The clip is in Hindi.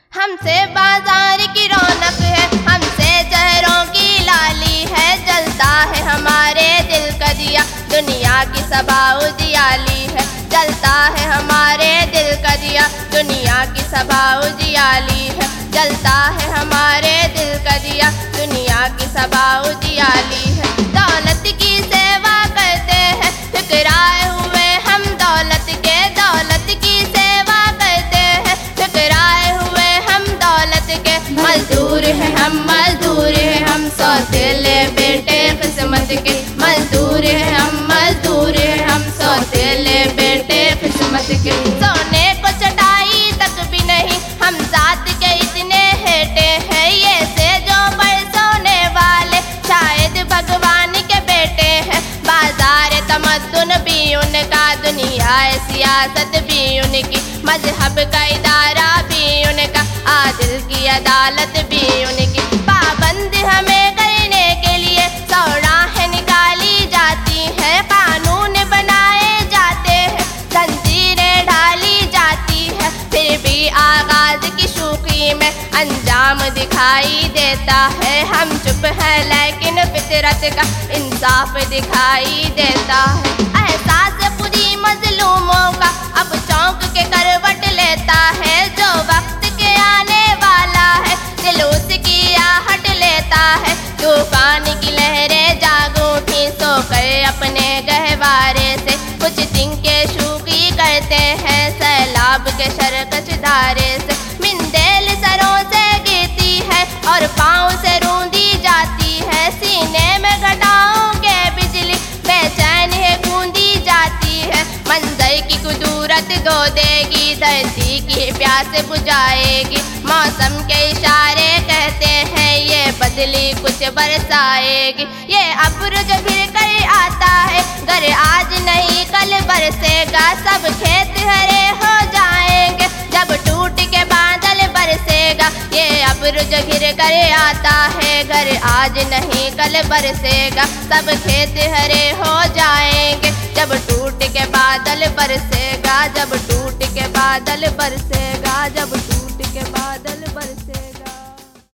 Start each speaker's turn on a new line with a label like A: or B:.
A: हमसे बाजार की रौनक है, हमसे चेहरों की लाली है। जलता है हमारे दिल का दिया, दुनिया की सबा उजियाली है। जलता है हमारे दिल का दिया, दुनिया की सबा उजियाली है। जलता है हमारे दिल का दिया, दुनिया की सबा उजियाली है। दौलत की सेवा करते हैं, ठुकराए हुए हम दौलत के। दौलत की सेवा करते हैं, ठुकराए हुए हम दौलत के। मजदूर हैं हम, मजदूर हैं हम, सौतेले बेटे किस्मत के। मजदूर हैं हम, मजदूर हैं हम, सौतेले बेटे किस्मत के। सोने को चटाई तक भी नहीं, हम जात के इतने हेटे हैं। ये से जो पर सोने वाले शायद भगवान के बेटे हैं। बाजार तमद्दुन भी उनका, दुनिया सियासत भी उनकी, मजहब का इदारा भी उनका, आदिल की अदालत भी उनकी। पाबंद हमें करने के लिए सौ राहें निकाली जाती हैं। कानून बनाए जाते हैं, जंजीरें ढाली जाती है। फिर भी आगाज की शूखी में अंजाम दिखाई देता है। हम चुप हैं लेकिन फितरत का इंसाफ दिखाई देता है। एहसास खुदी मजलूमों का अब चौंक के करवट लेता है। जो वक्त के आने वाला है, दिल उसकी आहट लेता है। तूफान की लहरें जाग उठी, सो कर अपने गहवारे से कुछ तिनके शूखी करते हैं। सैलाब के शरकश धारे से मिंदेल सरों से गिरती है और पाँव से रूंदी जाती है। सीने में घटाओं के बिजली बेचैन है गूंदी जाती है। मंजर की कुदूरत गो देगी, धरती की प्यास बुझाएगी। मौसम के इशारे कहते हैं ये बदली कुछ बरसाएगी। ये अब्र जो फिर कर आता है, घर आज नहीं कल बरसेगा। सब खेत हरे हो जाएंगे जब टूट के बादल बरसेगा। ये अब्र जो घिर कर आता है, घर आज नहीं कल बरसेगा। सब खेत हरे हो जाएंगे जब टूट के बादल बरसेगा। जब टूट के बादल बरसेगा, जब